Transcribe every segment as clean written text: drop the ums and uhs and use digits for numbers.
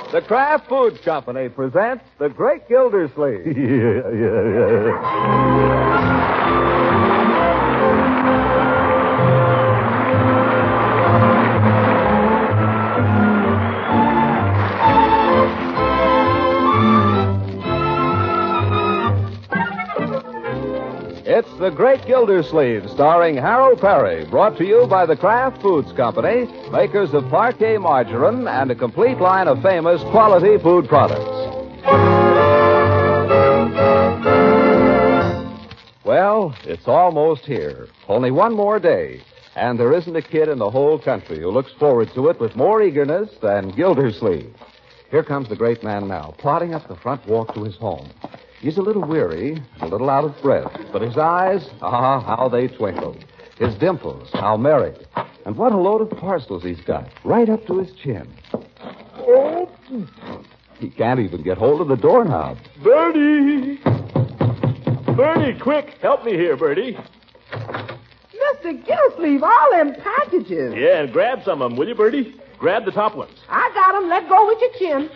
The Kraft Foods Company presents The Great Gildersleeve. It's The Great Gildersleeve, starring Harold Perry, brought to you by the Kraft Foods Company, makers of Parquet Margarine and a complete line of famous quality food products. Well, it's almost here. Only one more day, and there isn't a kid in the whole country who looks forward to it with more eagerness than Gildersleeve. Here comes the great man now, plodding up the front walk to his home. He's a little weary, a little out of breath, but his eyes, how they twinkle. His dimples, how merry. And what a load of parcels he's got, right up to his chin. Oh. He can't even get hold of the doorknob. Bertie! Bertie, quick, help me here, Bertie. Mr. Gildersleeve, all them packages. Yeah, and grab some of them, will you, Bertie? Grab the top ones. I got them. Let go with your chin.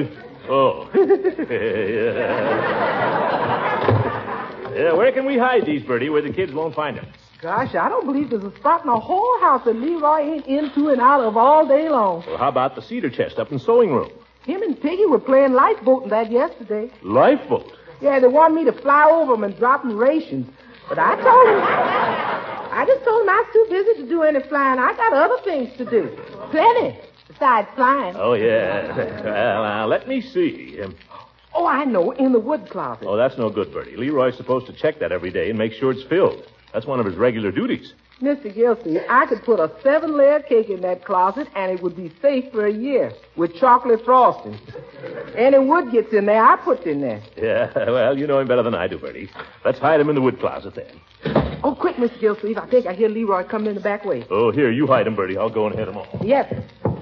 Yeah, where can we hide these, Bertie, where the kids won't find them? Gosh, I don't believe there's a spot in the whole house that Leroy ain't into and out of all day long. Well, how about the cedar chest up in the sewing room? Him and Piggy were playing lifeboat in that yesterday. Lifeboat? Yeah, they wanted me to fly over them and drop them rations. But I just told them I was too busy to do any flying. I got other things to do. Plenty. Besides flying. Oh, yeah. Well, let me see. Oh, I know. In the wood closet. Oh, that's no good, Bertie. Leroy's supposed to check that every day and make sure it's filled. That's one of his regular duties. Mr. Gildersleeve, I could put a 7-layer cake in that closet, and it would be safe for a year with chocolate frosting. Any wood gets in there, I put it in there. Yeah, well, you know him better than I do, Bertie. Let's hide him in the wood closet, then. Oh, quick, Mr. Gildersleeve. I think I hear Leroy coming in the back way. Oh, here, you hide him, Bertie. I'll go and head him off. Yes.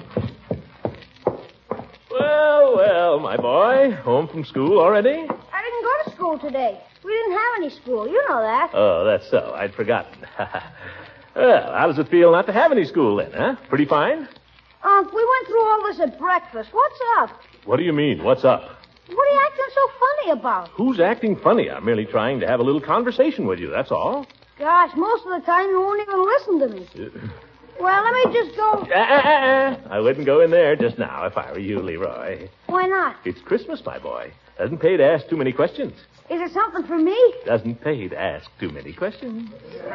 Well, my boy. Home from school already? I didn't go to school today. We didn't have any school. You know that. Oh, that's so. I'd forgotten. Well, how does it feel not to have any school then, huh? Pretty fine? Unc, we went through all this at breakfast. What's up? What do you mean, what's up? What are you acting so funny about? Who's acting funny? I'm merely trying to have a little conversation with you, that's all. Gosh, most of the time you won't even listen to me. Well, let me just go. I wouldn't go in there just now if I were you, Leroy. Why not? It's Christmas, my boy. Doesn't pay to ask too many questions. Is it something for me? Doesn't pay to ask too many questions.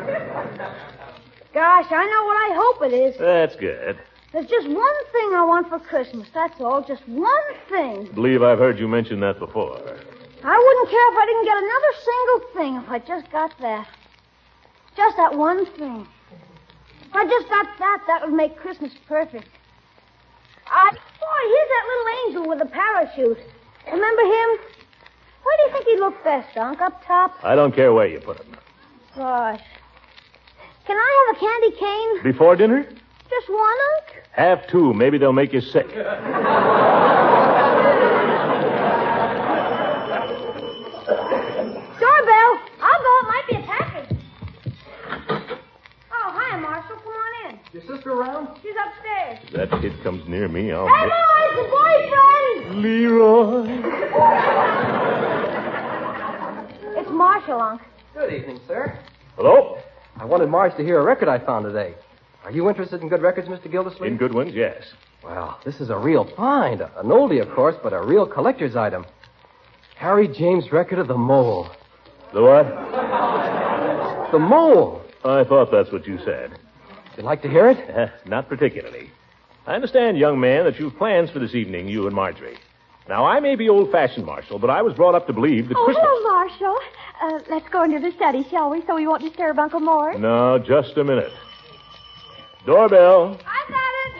Gosh, I know what I hope it is. That's good. There's just one thing I want for Christmas, that's all. Just one thing. Believe I've heard you mention that before. I wouldn't care if I didn't get another single thing if I just got that. Just that one thing. If I just got that, that would make Christmas perfect. Boy, here's that little angel with a parachute. Remember him? Where do you think he looked best, Unc? Up top? I don't care where you put him. Gosh. Can I have a candy cane? Before dinner? Just one, Unc? Have two. Maybe they'll make you sick. Doorbell. I'll go. It might be a package. Oh, hi, Marshall. Come on in. Your sister around? She's upstairs. If that kid comes near me, I'll... Hey, boys, the boyfriend! Leroy. It's Marshall, Unc. Good evening, sir. Hello? I wanted Marge to hear a record I found today. Are you interested in good records, Mr. Gildersleeve? In good ones, yes. Well, this is a real find. An oldie, of course, but a real collector's item. Harry James' record of The Mole. The what? The Mole. I thought that's what you said. You'd like to hear it? Not particularly. I understand, young man, that you've plans for this evening, you and Marjorie. Now, I may be old-fashioned, Marshall, but I was brought up to believe that Christmas... hello, Marshall. Let's go into the study, shall we, so we won't disturb Uncle Morris? No, just a minute. Doorbell. I got it.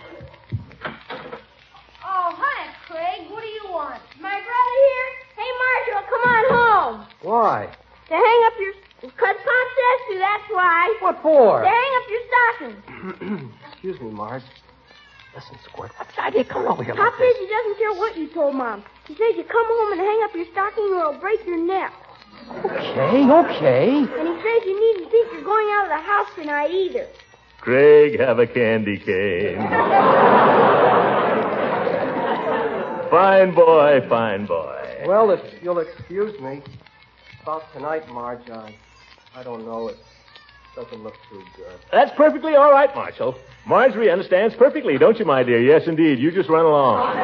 Oh, hi, Craig. What do you want? My brother here. Hey, Marshall, come on home. Why? To hang up your... Because Pop says to, that's why. What for? To hang up your stocking. Excuse me, Marge. Listen, Squirt, what's the idea coming over here Pop like says this? he doesn't care what you told Mom. He says you come home and hang up your stocking or it'll break your neck. Okay. And he says you needn't think you're going out of the house tonight either. Craig, have a candy cane. Fine boy, fine boy. Well, if you'll excuse me, about tonight, Marge, I don't know. It doesn't look too good. That's perfectly all right, Marshal. Marjorie understands perfectly, don't you, my dear? Yes, indeed. You just run along.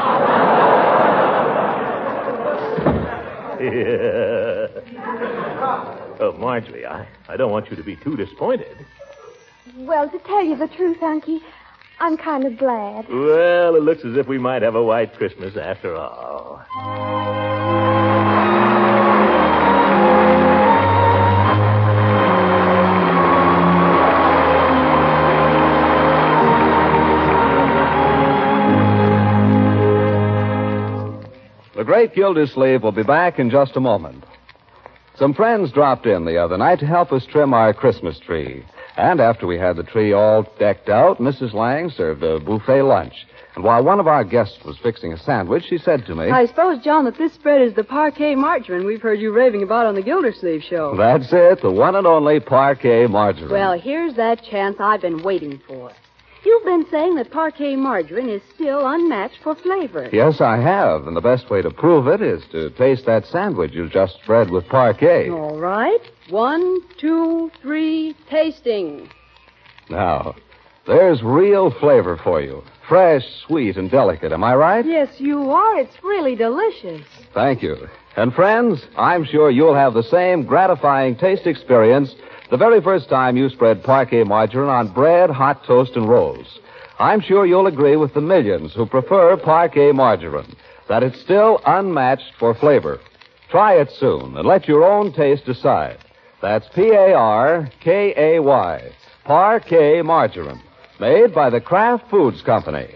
Oh, Marjorie, I don't want you to be too disappointed. Well, to tell you the truth, Unky, I'm kind of glad. Well, it looks as if we might have a white Christmas after all. The great Gildersleeve will be back in just a moment. Some friends dropped in the other night to help us trim our Christmas tree. And after we had the tree all decked out, Mrs. Lang served a buffet lunch. And while one of our guests was fixing a sandwich, she said to me, I suppose, John, that this spread is the parquet margarine we've heard you raving about on the Gildersleeve show. That's it, the one and only parquet margarine. Well, here's that chance I've been waiting for. You've been saying that parquet margarine is still unmatched for flavor. Yes, I have. And the best way to prove it is to taste that sandwich you just spread with parquet. All right. 1, 2, 3, tasting. Now, there's real flavor for you. Fresh, sweet, and delicate. Am I right? Yes, you are. It's really delicious. Thank you. And friends, I'm sure you'll have the same gratifying taste experience the very first time you spread parquet margarine on bread, hot toast, and rolls. I'm sure you'll agree with the millions who prefer parquet margarine, that it's still unmatched for flavor. Try it soon and let your own taste decide. That's Parkay, Parquet margarine, made by the Kraft Foods Company.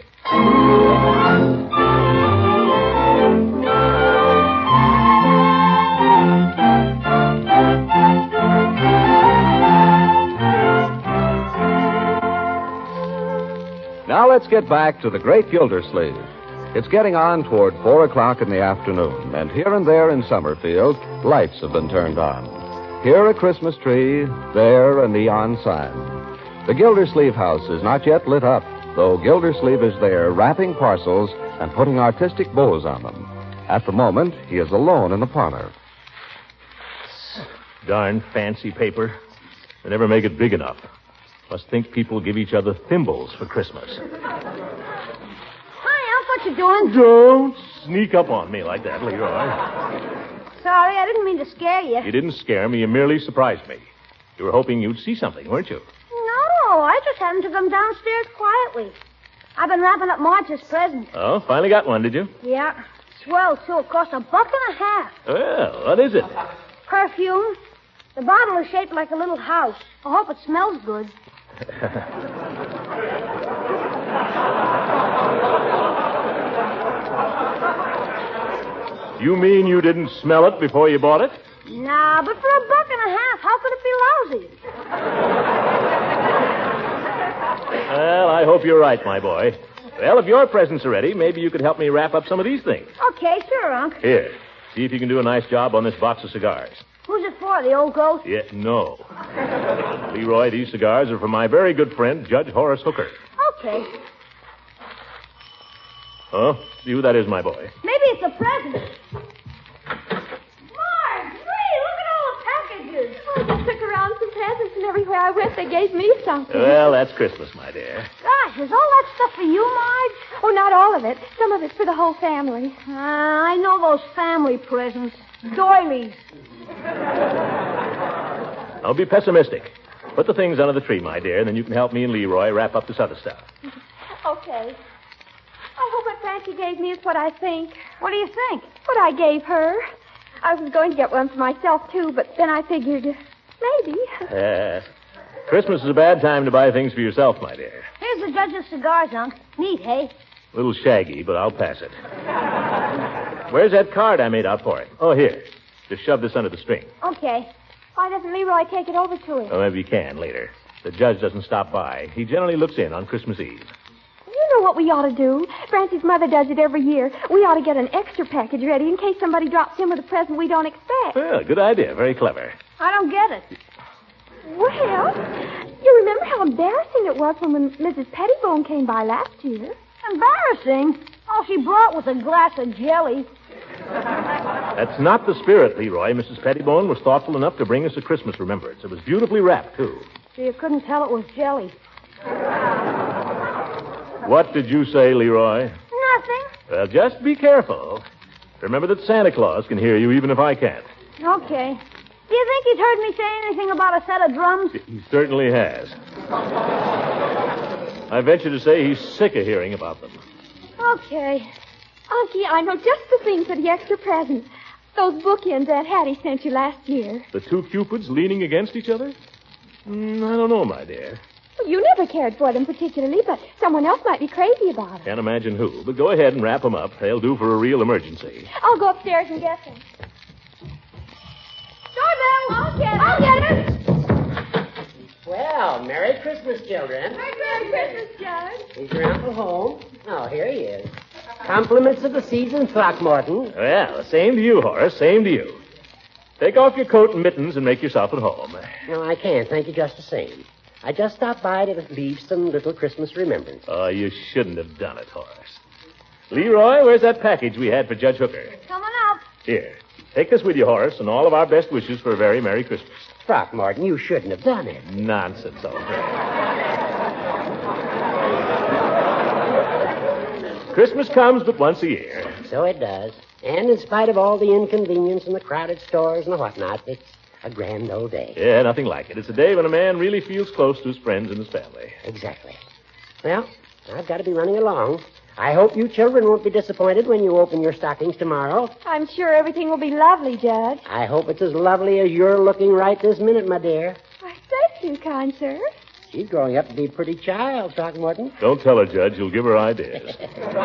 Now let's get back to the great Gildersleeve. It's getting on toward 4 o'clock in the afternoon, and here and there in Summerfield, lights have been turned on. Here a Christmas tree, there a neon sign. The Gildersleeve house is not yet lit up, though Gildersleeve is there wrapping parcels and putting artistic bows on them. At the moment, he is alone in the parlor. Darn fancy paper. They never make it big enough. Must think people give each other thimbles for Christmas. Hi, Unc, what you doing? Don't sneak up on me like that, Leroy. Sorry, I didn't mean to scare you. You didn't scare me. You merely surprised me. You were hoping you'd see something, weren't you? No, I just happened to come downstairs quietly. I've been wrapping up Marge's present. Oh, finally got one, did you? Yeah. Swell, too. It cost $1.50. Well, what is it? Perfume. The bottle is shaped like a little house. I hope it smells good. You mean you didn't smell it before you bought it? Nah, but for $1.50, how could it be lousy? Well, I hope you're right, my boy. Well, if your presents are ready, maybe you could help me wrap up some of these things. Okay, sure, Unc. Here, see if you can do a nice job on this box of cigars. Who's it for, the old ghost? Yeah, no. Leroy, these cigars are from my very good friend, Judge Horace Hooker. Okay. Oh, see who that is, my boy. Maybe it's a present. Marge, look at all the packages. I just took around some presents, and everywhere I went, they gave me something. Well, that's Christmas, my dear. Gosh, is all that stuff for you, Marge? Oh, not all of it. Some of it's for the whole family. I know those family presents. Doilies. Don't be pessimistic. Put the things under the tree, my dear, and then you can help me and Leroy wrap up this other stuff. Okay. I hope what Francie gave me is what I think. What do you think? What I gave her. I was going to get one for myself, too, but then I figured maybe. Christmas is a bad time to buy things for yourself, my dear. Here's the judge's cigars, Unc. Neat, hey? A little shaggy, but I'll pass it. Where's that card I made out for it? Oh, here. Just shove this under the string. Okay. Why doesn't Leroy take it over to him? Oh, maybe he can later. The judge doesn't stop by. He generally looks in on Christmas Eve. You know what we ought to do? Francie's mother does it every year. We ought to get an extra package ready in case somebody drops in with a present we don't expect. Well, good idea. Very clever. I don't get it. Well, you remember how embarrassing it was when Mrs. Pettibone came by last year? Embarrassing? All she brought was a glass of jelly. That's not the spirit, Leroy. Mrs. Pettibone was thoughtful enough to bring us a Christmas remembrance. It was beautifully wrapped, too. So you couldn't tell it was jelly. What did you say, Leroy? Nothing. Well, just be careful. Remember that Santa Claus can hear you even if I can't. Okay. Do you think he's heard me say anything about a set of drums? He certainly has. I venture to say he's sick of hearing about them. Okay. Unky, I know just the thing for the extra present. Those bookends Aunt Hattie sent you last year. The two cupids leaning against each other? I don't know, my dear. Well, you never cared for them particularly, but someone else might be crazy about them. Can't imagine who. But go ahead and wrap them up. They'll do for a real emergency. I'll go upstairs and get them. Doorbell! I'll get her! Well, Merry Christmas, children. Merry Christmas, Judge. Is your uncle home? Oh, here he is. Compliments of the season, Throckmorton. Well, same to you, Horace. Same to you. Take off your coat and mittens and make yourself at home. No, I can't. Thank you just the same. I just stopped by to leave some little Christmas remembrance. Oh, you shouldn't have done it, Horace. Leroy, where's that package we had for Judge Hooker? Coming up. Here. Take this with you, Horace, and all of our best wishes for a very Merry Christmas. Throckmorton, you shouldn't have done it. Nonsense, old friend. Christmas comes but once a year. So it does. And in spite of all the inconvenience and the crowded stores and the whatnot, it's a grand old day. Yeah, nothing like it. It's a day when a man really feels close to his friends and his family. Exactly. Well, I've got to be running along. I hope you children won't be disappointed when you open your stockings tomorrow. I'm sure everything will be lovely, Judge. I hope it's as lovely as you're looking right this minute, my dear. Why, thank you, kind sir. She's growing up to be a pretty child, Throckmorton. Don't tell her, Judge. You'll give her ideas.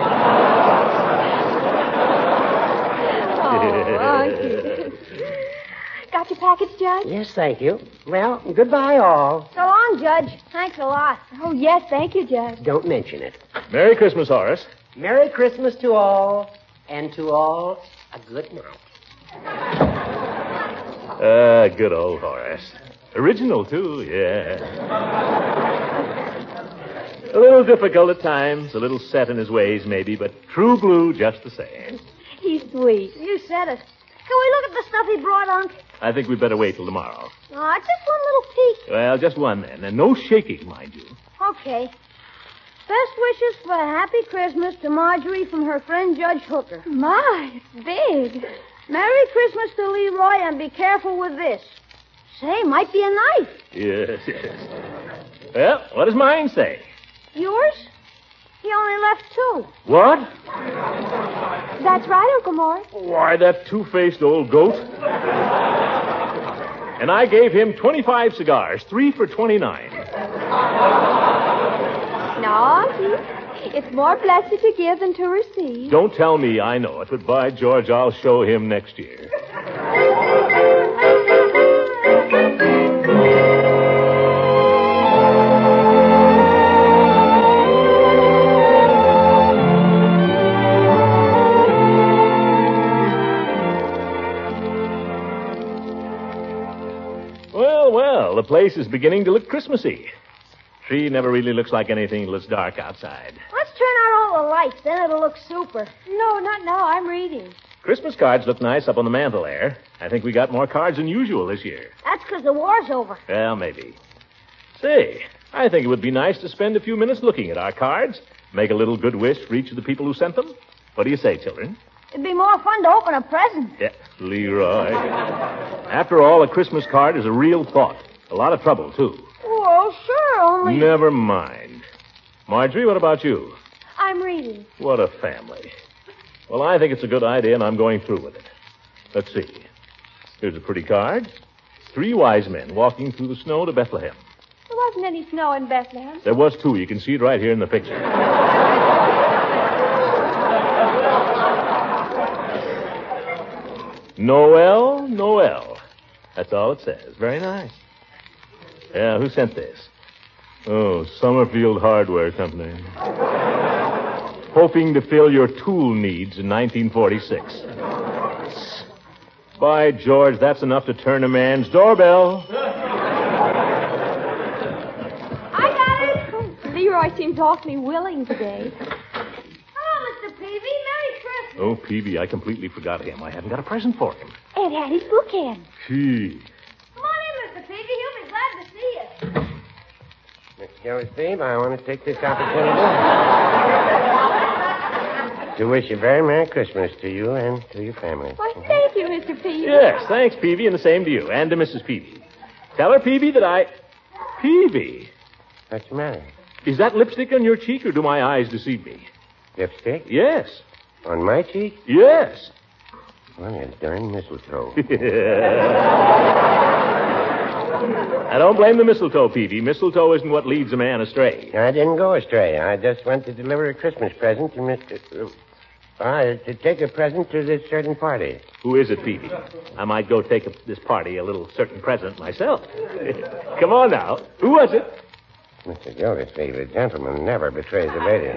Unky. Got your package, Judge? Yes, thank you. Well, goodbye, all. So long, Judge. Thanks a lot. Oh, yes, thank you, Judge. Don't mention it. Merry Christmas, Horace. Merry Christmas to all, and to all a good night. Good old Horace. Original, too, yeah. A little difficult at times, a little set in his ways, maybe, but true blue just the same. He's sweet. You said it. Can we look at the stuff he brought, Unc? I think we'd better wait till tomorrow. Oh, just one little peek. Well, just one then, and no shaking, mind you. Okay. Best wishes for a happy Christmas to Marjorie from her friend Judge Hooker. My, it's big. Merry Christmas to Leroy, and be careful with this. Say, might be a knife. Yes, yes. Well, what does mine say? Yours? He only left 2. What? That's right, Uncle Mort. Why, that two-faced old goat. And I gave him 25 cigars, 3 for $29. No, it's more blessed to give than to receive. Don't tell me I know it, but by George, I'll show him next year. Well, the place is beginning to look Christmassy. Tree never really looks like anything till it's dark outside. Let's turn out all the lights, then it'll look super. No, not now. I'm reading. Christmas cards look nice up on the mantel there. I think we got more cards than usual this year. That's because the war's over. Well, maybe. Say, I think it would be nice to spend a few minutes looking at our cards, make a little good wish for each of the people who sent them. What do you say, children? It'd be more fun to open a present. Yeah, Leroy. After all, a Christmas card is a real thought. A lot of trouble, too. Oh, sure, only... Never mind. Marjorie, what about you? I'm reading. What a family. Well, I think it's a good idea, and I'm going through with it. Let's see. Here's a pretty card. 3 wise men walking through the snow to Bethlehem. There wasn't any snow in Bethlehem. There was 2. You can see it right here in the picture. Noel, Noel. That's all it says. Very nice. Yeah, who sent this? Oh, Summerfield Hardware Company. Hoping to fill your tool needs in 1946. By George, that's enough to turn a man's doorbell. I got it. Leroy seems awfully willing today. Oh, Peavy, I completely forgot him. I haven't got a present for him. Aunt Hattie's bookend. Gee. Come on in, Mr. Peavy. He'll be glad to see you. Mr. Gildersleeve, I want to take this opportunity to wish a very Merry Christmas to you and to your family. Why, thank you, Mr. Peavy. Yes, thanks, Peavy, and the same to you, and to Mrs. Peavy. Tell her, Peavy, that I... Peavy, What's the matter? is that lipstick on your cheek, or do my eyes deceive me? Lipstick? Yes. On my cheek? Yes. Well, you darn mistletoe. I don't blame the mistletoe, Peavy. Mistletoe isn't what leads a man astray. I didn't go astray. I just went to deliver a Christmas present to Mr. to take a present to this certain party. Who is it, Peavy? I might go take this party a little certain present myself. Come on now. Who was it? Mr. Gildersleeve, a gentleman never betrays a lady.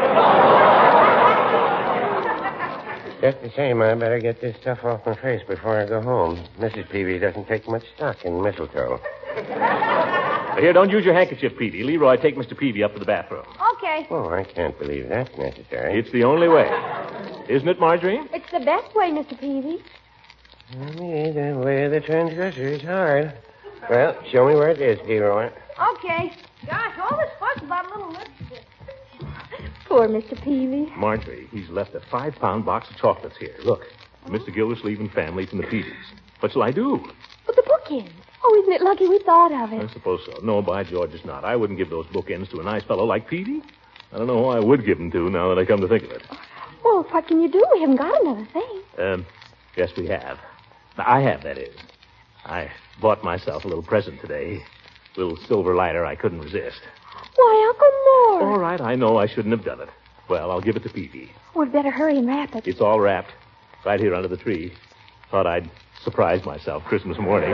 Just the same, I better get this stuff off my face before I go home. Mrs. Peavy doesn't take much stock in mistletoe. Here, don't use your handkerchief, Peavy. Leroy, take Mr. Peavy up to the bathroom. Okay. Oh, I can't believe that's necessary. It's the only way. Isn't it, Marjorie? It's the best way, Mr. Peavy. Me, the way of the transgressor is hard. Well, show me where it is, Leroy. Okay. Gosh, all this fuss about a little lipstick. Poor Mr. Peavy. Marjorie, he's left a 5-pound box of chocolates here. Look, Mr. Gildersleeve and family from the Peavys. What shall I do? But the bookends. Oh, isn't it lucky we thought of I it? suppose so. No, by George, it's not. I wouldn't give those bookends to a nice fellow like Peavy. I don't know who I would give them to now that I come to think of it. Well, what can you do? We haven't got another thing. Yes, we have. I have, that is. I bought myself a little present today. A little silver lighter I couldn't resist. Why, Uncle Mort. All right, I know I shouldn't have done it. Well, I'll give it to Peavy. We'd better hurry and wrap it. It's all wrapped. Right here under the tree. Thought I'd surprise myself Christmas morning.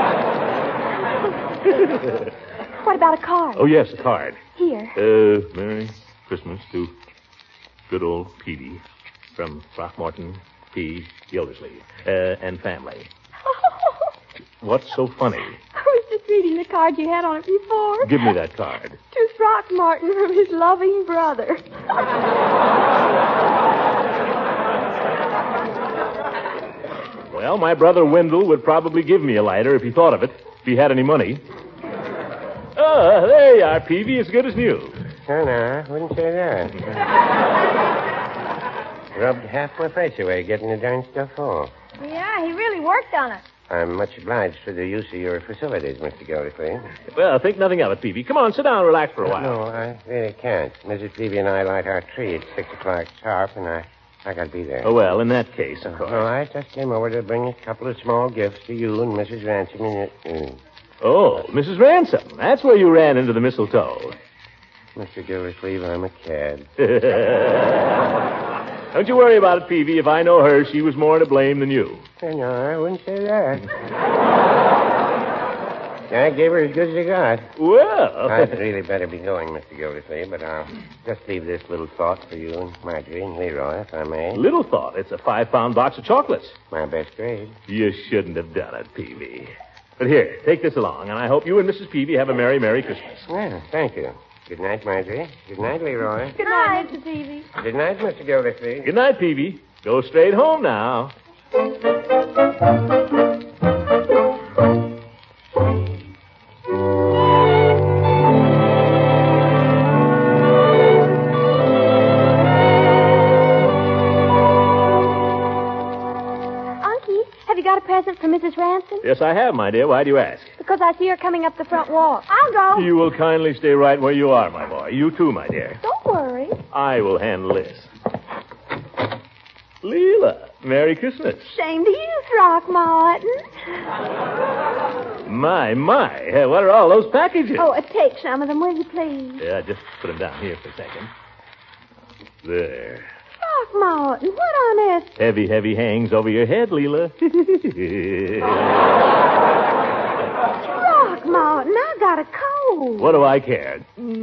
What about a card? Oh, yes, a card. Here. Merry Christmas to good old Peavy from Throckmorton P. Gildersleeve and family. What's so funny? I was just reading the card you had on it before. Give me that card. To Throckmorton from his loving brother. Well, my brother Wendell would probably give me a lighter if he thought of it, if he had any money. Oh, there you are, Peavy, as good as new. Oh, no, I wouldn't say that. Rubbed half my face away getting the darn stuff off. Yeah, he really worked on it. I'm much obliged for the use of your facilities, Mr. Gildersleeve. Well, think nothing of it, Peavy. Come on, sit down and relax for a while. No, I really can't. Mrs. Peavy and I light our tree at 6 o'clock sharp, and I got to be there. Oh, well, in that case, of course. No, I just came over to bring a couple of small gifts to you and Mrs. Ransom and Oh, Mrs. Ransom. That's where you ran into the mistletoe. Mr. Gildersleeve, I'm a cad. Don't you worry about it, Peavy. If I know her, she was more to blame than you. No, I wouldn't say that. I gave her as good as I got. Well. I'd really better be going, Mr. Gildersleeve, but I'll just leave this little thought for you and Marjorie and Leroy, if I may. Little thought. It's a 5-pound box of chocolates. My best grade. You shouldn't have done it, Peavy. But here, take this along, and I hope you and Mrs. Peavy have a merry, merry Christmas. Well, thank you. Good night, Marjorie. Good night, Leroy. Good night, Mr. Peavy. Good night, Mr. Gildersleeve. Good night, Peavy. Go straight home now. Got a present for Mrs. Ransom? Yes, I have, my dear. Why do you ask? Because I see her coming up the front walk. I'll go. You will kindly stay right where you are, my boy. You too, my dear. Don't worry. I will handle this. Leela, Merry Christmas. Same to you, Throckmorton. My. What are all those packages? Oh, take some of them, will you, please? Yeah, just put them down here for a second. There. Throckmorton, what on earth? Heavy hangs over your head, Leela. Throckmorton, I got a cold. What do I care?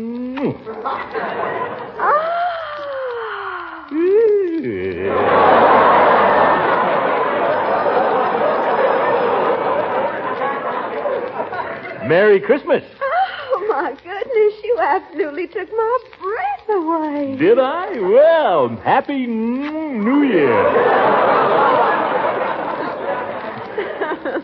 Merry Christmas. Oh, my goodness, you absolutely took my breath away. Did I? Well, Happy New Year.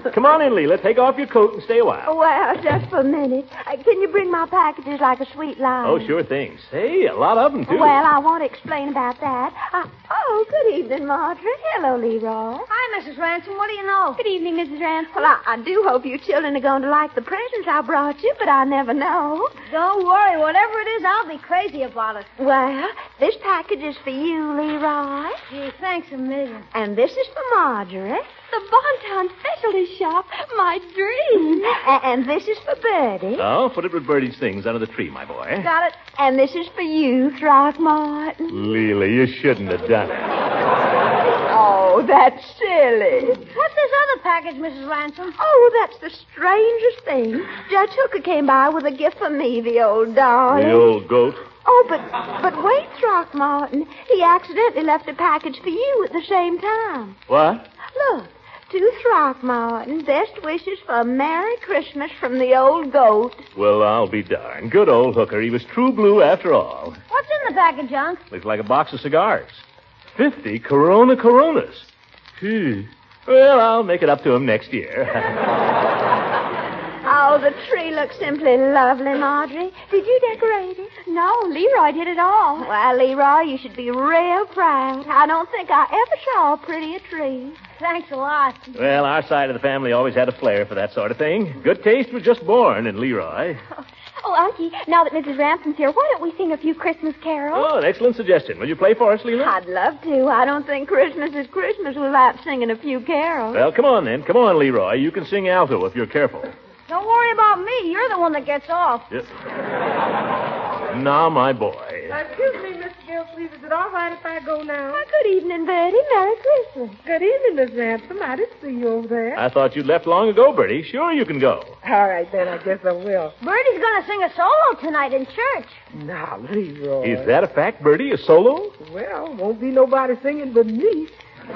Come on in, Leela. Take off your coat and stay a while. Well, just for a minute. Can you bring my packages like a sweet line? Oh, sure thing. Say, a lot of them, too. Well, I want to explain about that. Good evening, Marjorie. Hello, Leroy. Hi, Mrs. Ransom. What do you know? Good evening, Mrs. Ransom. Well, I do hope you children are going to like the presents I brought you, but I never know. Don't worry. Whatever it is, I'll be crazy about it. Well, this package is for you, Leroy. Gee, thanks a million. And this is for Marjorie. The Bonton Specialty Shop. My dream. And this is for Bertie. Oh, put it with Bertie's things under the tree, my boy. Got it. And this is for you, Throckmorton. Leela, you shouldn't have done it. Oh, that's silly. What's this other package, Mrs. Ransom? Oh, that's the strangest thing. Judge Hooker came by with a gift for me, the old darling. The old goat. Oh, but wait, Throckmorton. He accidentally left a package for you at the same time. What? Look, to Throckmorton, best wishes for a Merry Christmas from the old goat. Well, I'll be darned. Good old Hooker. He was true blue after all. What's in the package, Unc? Looks like a box of cigars. 50 Coronas. Well, I'll make it up to him next year. Oh, the tree looks simply lovely, Marjorie. Did you decorate it? No, Leroy did it all. Well, Leroy, you should be real proud. I don't think I ever saw a prettier tree. Thanks a lot. Well, our side of the family always had a flair for that sort of thing. Good taste was just born in Leroy. Oh, Unky, now that Mrs. Ransom's here, why don't we sing a few Christmas carols? Oh, an excellent suggestion. Will you play for us, Leela? I'd love to. I don't think Christmas is Christmas without singing a few carols. Well, come on, then. Come on, Leroy. You can sing alto if you're careful. Don't worry about me. You're the one that gets off. Yep. Now, my boy. Excuse me, Miss Gilsleeve. Is it all right if I go now? Good evening, Bertie. Merry Christmas. Good evening, Miss Ransom. I didn't see you over there. I thought you'd left long ago, Bertie. Sure, you can go. All right, then. I guess I will. Bertie's going to sing a solo tonight in church. Now, Leroy. Is that a fact, Bertie? A solo? Well, won't be nobody singing but me.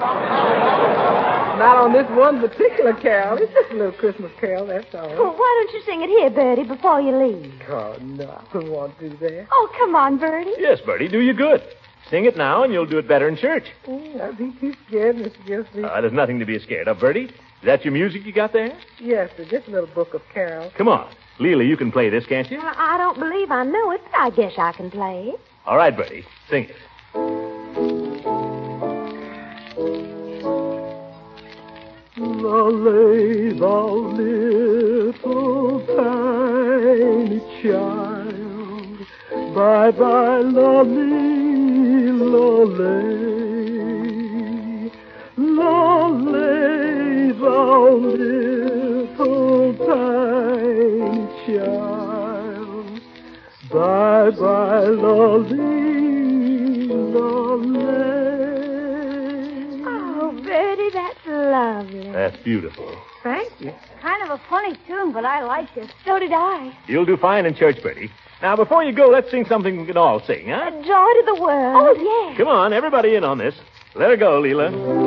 Not on this one particular carol. It's just a little Christmas carol, that's all. Well, why don't you sing it here, Bertie, before you leave? Oh, no, I don't want to do that. Oh, come on, Bertie. Yes, Bertie, do you good. Sing it now, and you'll do it better in church. I'd be too scared, Mr. Gilsleeve. There's nothing to be scared of, Bertie. Is that your music you got there? Yes, sir, just a little book of carols. Come on. Leela, you can play this, can't you? Well, I don't believe I know it, but I guess I can play it. All right, Bertie. Sing it. Lay thou little tiny child by thy lovely lolly. Lolly, thou little tiny child by thy lolly, lolly. Oh, Bertie, that's lovely. That's beautiful. Thank you. Kind of a funny tune, but I liked it. So did I. You'll do fine in church, Bertie. Now, before you go, let's sing something we can all sing, huh? Joy to the world. Oh, yeah. Come on, everybody in on this. Let her go, Leela.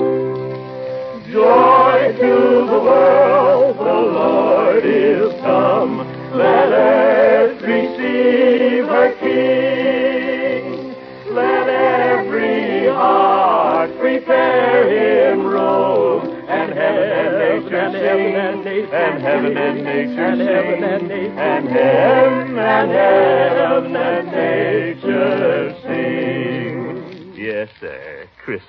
Joy to the world, the Lord is come. Let earth receive her King. Let every heart prepare him robe. And heaven and nature sing. And heaven and nature sing. And heaven and nature sing. Yes, sir. Christmas.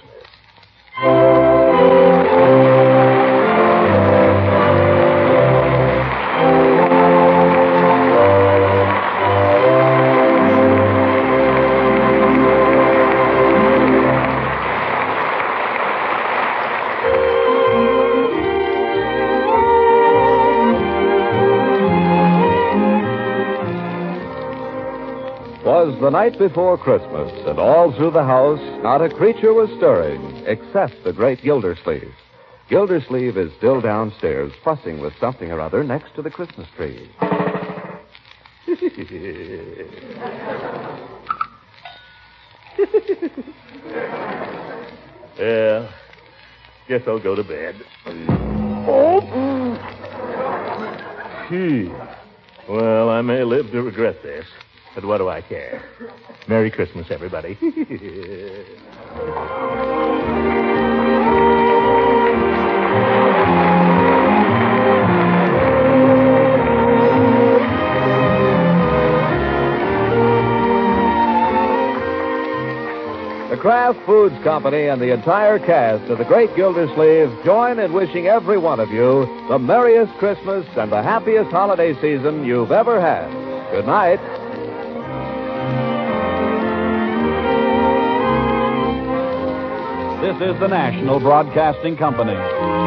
Was the night before Christmas, and all through the house, not a creature was stirring, except the great Gildersleeve. Gildersleeve is still downstairs, fussing with something or other next to the Christmas tree. Well, guess I'll go to bed. Well, I may live to regret this. But what do I care? Merry Christmas, everybody. Kraft Foods Company and the entire cast of The Great Gildersleeve join in wishing every one of you the merriest Christmas and the happiest holiday season you've ever had. Good night. This is the National Broadcasting Company.